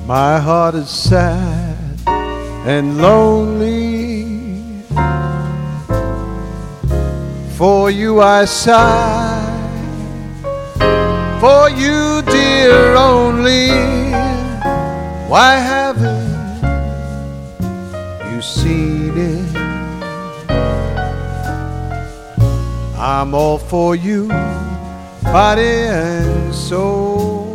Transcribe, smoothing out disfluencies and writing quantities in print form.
My heart is sad and lonely. For you I sigh, for you, dear, only. Why haven't you seen it? I'm all for you, body and soul.